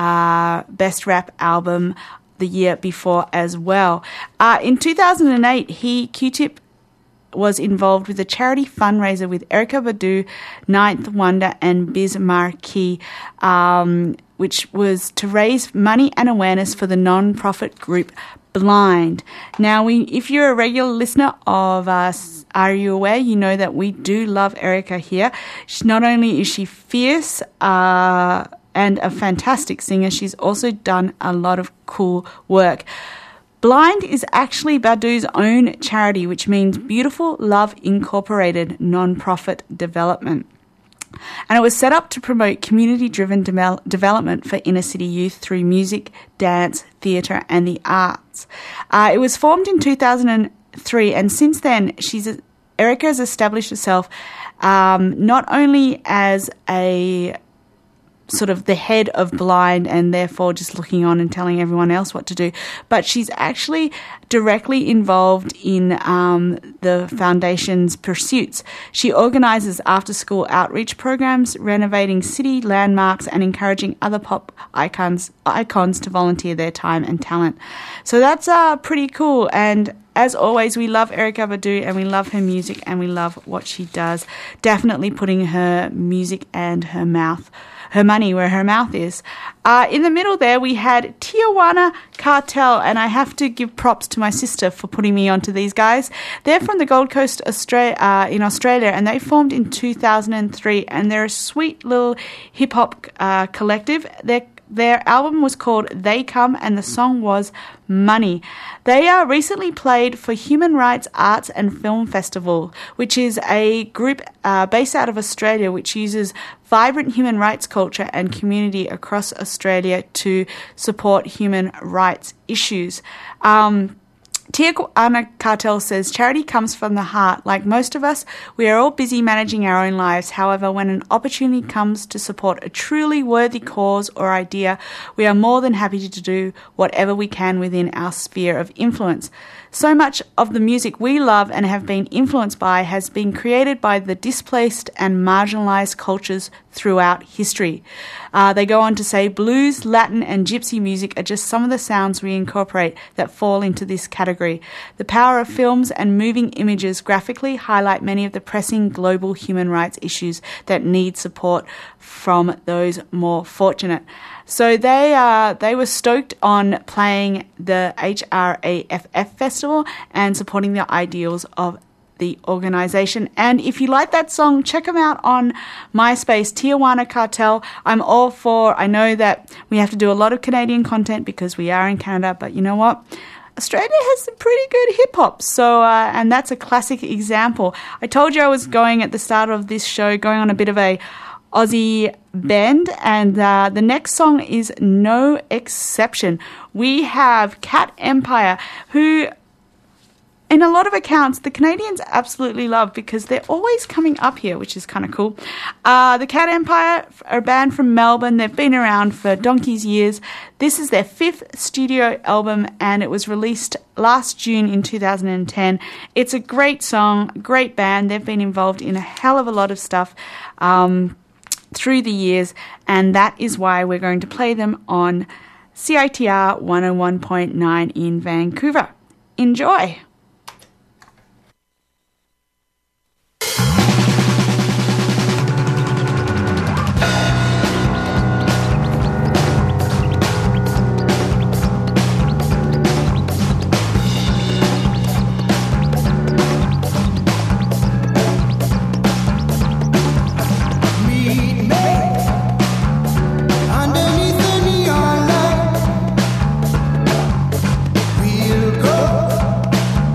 uh, Best Rap Album the year before as well. Uh, in two thousand eight, he, Q-Tip, was involved with a charity fundraiser with Erykah Badu, Ninth Wonder, and Biz Markie, um, which was to raise money and awareness for the non-profit group Blind. Now, we, if you're a regular listener of us, Are You Aware? You know that we do love Erykah here. She, not only is she fierce uh, and a fantastic singer, she's also done a lot of cool work. Blind is actually Badu's own charity, which means Beautiful Love Incorporated non-profit development. And it was set up to promote community-driven de- development for inner-city youth through music, dance, theatre and the arts. Uh, it was formed in two thousand three, and since then, she's Erykah has established herself um, not only as a sort of the head of Blind and therefore just looking on and telling everyone else what to do, but she's actually directly involved in um, the foundation's pursuits. She organises after-school outreach programs, renovating city landmarks and encouraging other pop icons icons to volunteer their time and talent. So that's uh, pretty cool. And as always, we love Erykah Badu and we love her music and we love what she does. Definitely putting her music and her mouth her money where her mouth is. Uh, in the middle there, we had Tijuana Cartel, and I have to give props to my sister for putting me onto these guys. They're from the Gold Coast Australia, uh, in Australia, and they formed in two thousand three, and they're a sweet little hip-hop uh, collective. They're Their album was called They Come and the song was Money. They are recently played for Human Rights Arts and Film Festival, which is a group uh, based out of Australia which uses vibrant human rights culture and community across Australia to support human rights issues. Um, Tijuana Cartel says, charity comes from the heart. Like most of us, we are all busy managing our own lives. However, when an opportunity comes to support a truly worthy cause or idea, we are more than happy to do whatever we can within our sphere of influence. So much of the music we love and have been influenced by has been created by the displaced and marginalized cultures throughout history. Uh, they go on to say, blues, Latin, and gypsy music are just some of the sounds we incorporate that fall into this category. The power of films and moving images graphically highlight many of the pressing global human rights issues that need support from those more fortunate. So they uh, they were stoked on playing the H R A F F festival and supporting the ideals of the organisation. And if you like that song, check them out on MySpace, Tijuana Cartel. I'm all for, I know that we have to do a lot of Canadian content because we are in Canada, but you know what? Australia has some pretty good hip-hop, so uh, and that's a classic example. I told you I was going at the start of this show, going on a bit of a Aussie bend, and uh, the next song is no exception. We have Cat Empire, who in a lot of accounts the Canadians absolutely love because they're always coming up here, which is kind of cool. Uh, the Cat Empire are a band from Melbourne. They've been around for donkey's years. This is their fifth studio album and it was released last June in two thousand ten. It's a great song, great band. They've been involved in a hell of a lot of stuff Um, through the years, and that is why we're going to play them on C I T R one oh one point nine in Vancouver. Enjoy! Underneath the neon light, we'll go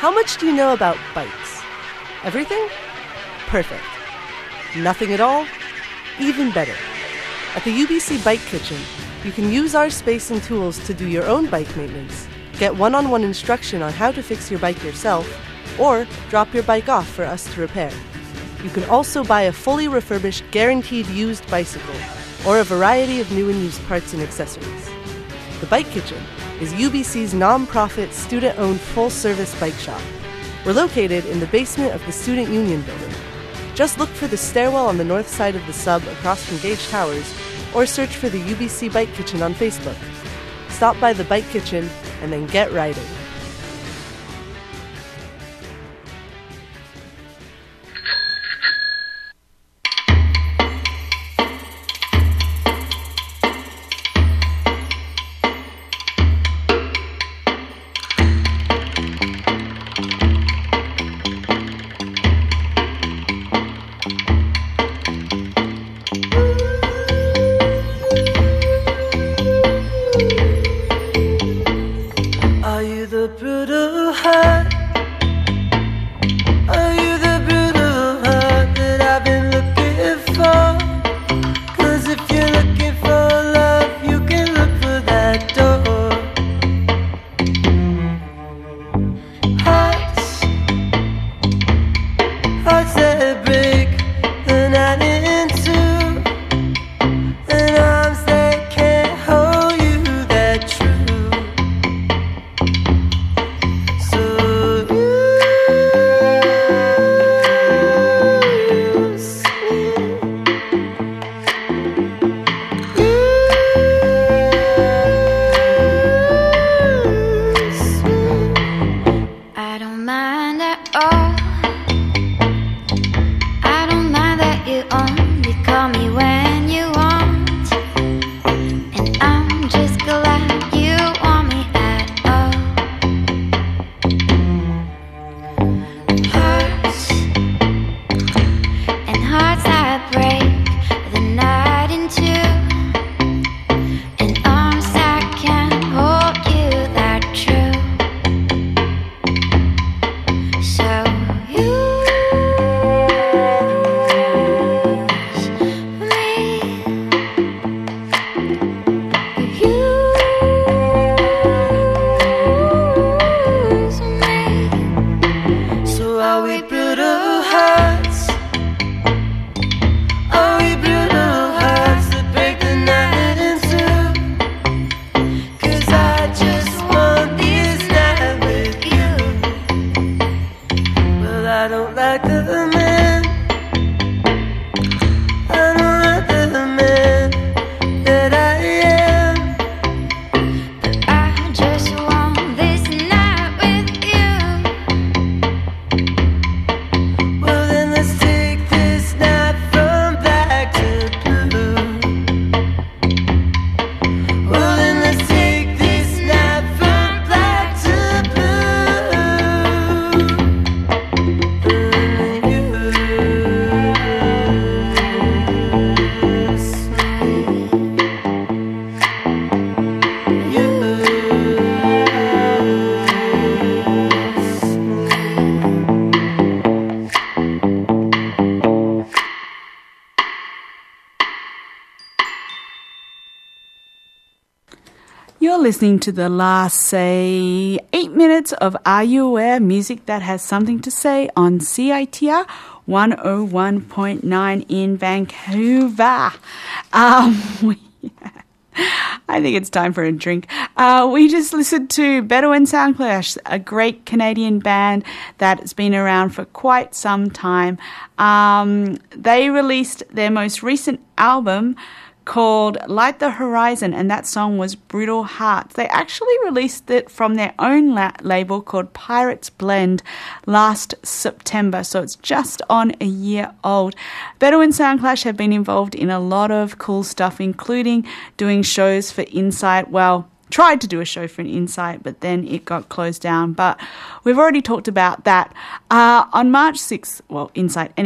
How much do you know about bikes? Everything? Perfect. Nothing at all? Even better. At the U B C Bike Kitchen, you can use our space and tools to do your own bike maintenance, get one-on-one instruction on how to fix your bike yourself, or drop your bike off for us to repair. You can also buy a fully refurbished, guaranteed used bicycle, or a variety of new and used parts and accessories. The Bike Kitchen is U B C's non-profit, student-owned, full-service bike shop. We're located in the basement of the Student Union building. Just look for the stairwell on the north side of the sub across from Gage Towers, or search for the U B C Bike Kitchen on Facebook. Stop by the Bike Kitchen and then get riding. You're listening to the last, say, eight minutes of Are You Aware? Music that has something to say on C I T R one oh one point nine in Vancouver. Um, we, I think it's time for a drink. Uh, we just listened to Bedouin Soundclash, a great Canadian band that has been around for quite some time. Um, they released their most recent album called Light the Horizon, and that song was Brutal Hearts. They actually released it from their own la- label called Pirates Blend last September, so it's just on a year old. Bedouin Soundclash have been involved in a lot of cool stuff, including doing shows for Insight. Well, tried to do a show for an Insight, but then it got closed down. But we've already talked about that. Uh, on March sixth, well, Insight anyway,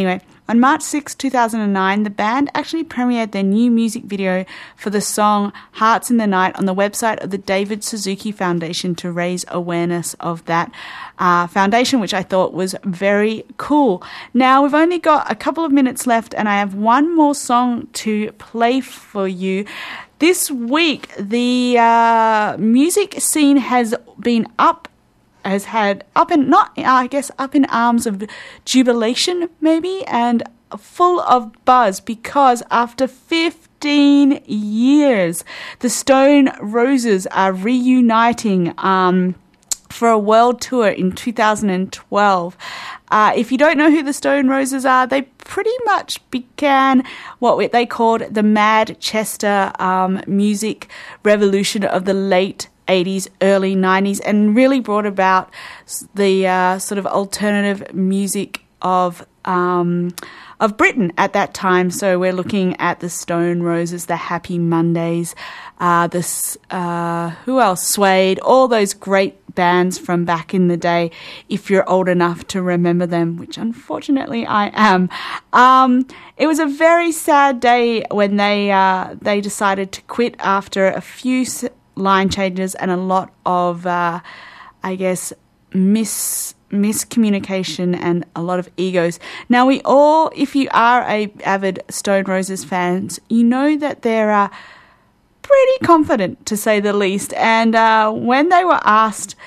On March sixth, two thousand nine, the band actually premiered their new music video for the song Hearts in the Night on the website of the David Suzuki Foundation to raise awareness of that uh, foundation, which I thought was very cool. Now, we've only got a couple of minutes left, and I have one more song to play for you. This week, the uh, music scene has been up, has had up in, not, I guess, up in arms of jubilation, maybe, and full of buzz, because after fifteen years, the Stone Roses are reuniting um, for a world tour in two thousand twelve. Uh, if you don't know who the Stone Roses are, they pretty much began what they called the Manchester um, music revolution of the late eighties, early nineties, and really brought about the uh, sort of alternative music of um, of Britain at that time. So we're looking at the Stone Roses, the Happy Mondays, uh, this uh, who else? Suede, all those great bands from back in the day, if you're old enough to remember them, which unfortunately I am. Um, it was a very sad day when they uh, they decided to quit after a few line changes and a lot of, uh, I guess, mis miscommunication and a lot of egos. Now, we all, if you are a avid Stone Roses fans, you know that they're uh, pretty confident, to say the least. And uh, when they were asked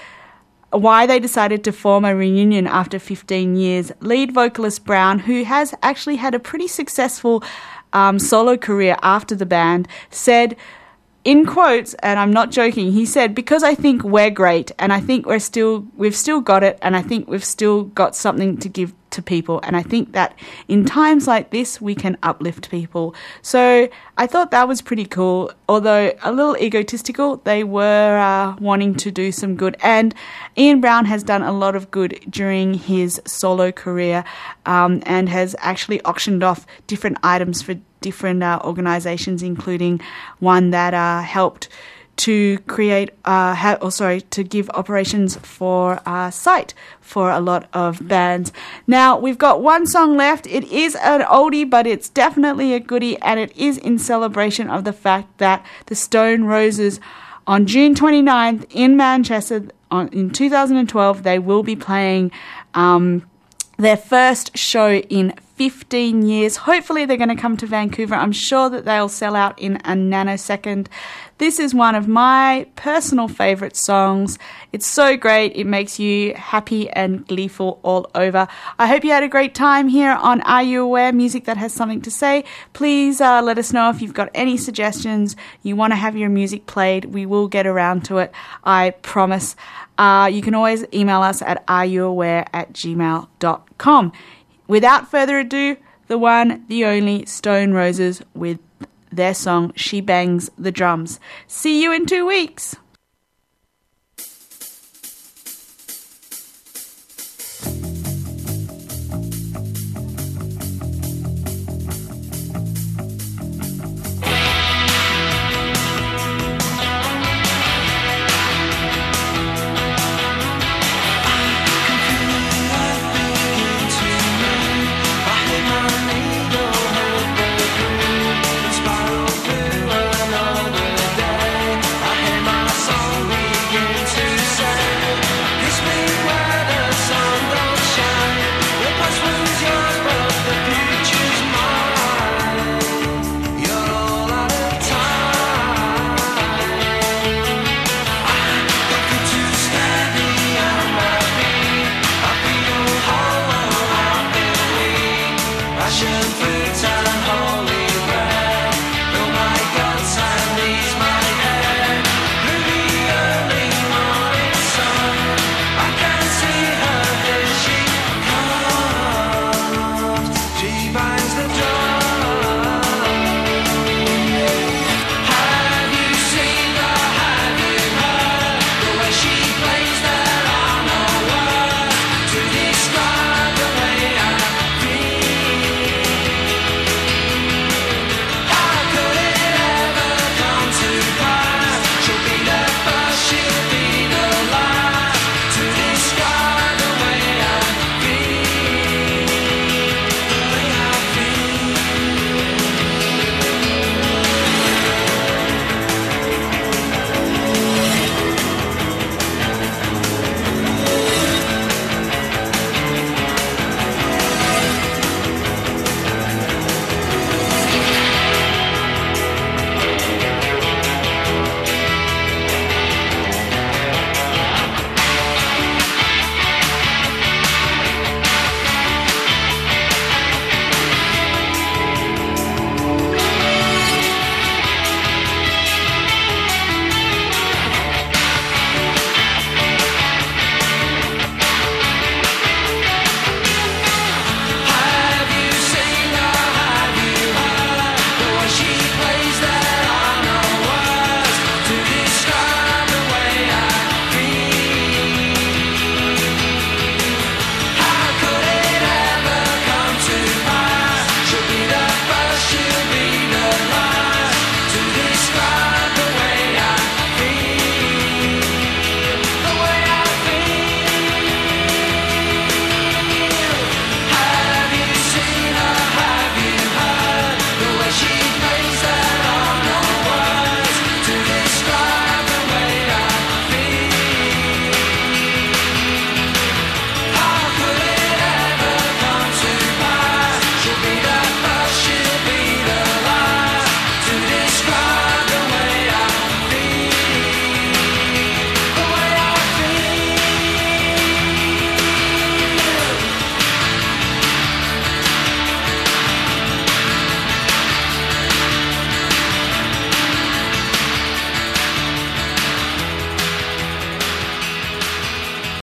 why they decided to form a reunion after fifteen years, lead vocalist Brown, who has actually had a pretty successful um, solo career after the band, said, in quotes, and I'm not joking, he said, because I think we're great, and I think we're still, we've still got it, and I think we've still got something to give to people, and I think that in times like this, we can uplift people. So I thought that was pretty cool, although a little egotistical. They were uh, wanting to do some good, and Ian Brown has done a lot of good during his solo career, um, and has actually auctioned off different items for different uh, organizations, including one that uh, helped to create, uh, ha- or sorry, to give operations for uh, Sight for a lot of bands. Now, we've got one song left. It is an oldie, but it's definitely a goodie, and it is in celebration of the fact that the Stone Roses, on June twenty-ninth in Manchester, on, in two thousand twelve, they will be playing um, their first show in fifteen years. Hopefully they're going to come to Vancouver. I'm sure that they'll sell out in a nanosecond. This is one of my personal favourite songs. It's so great. It makes you happy and gleeful all over. I hope you had a great time here on Are You Aware? Music That Has Something to Say. Please uh, let us know if you've got any suggestions. You want to have your music played. We will get around to it. I promise. Uh, you can always email us at areyouaware at gmail dot com. Without further ado, the one, the only Stone Roses with their song She Bangs the Drums. See you in two weeks.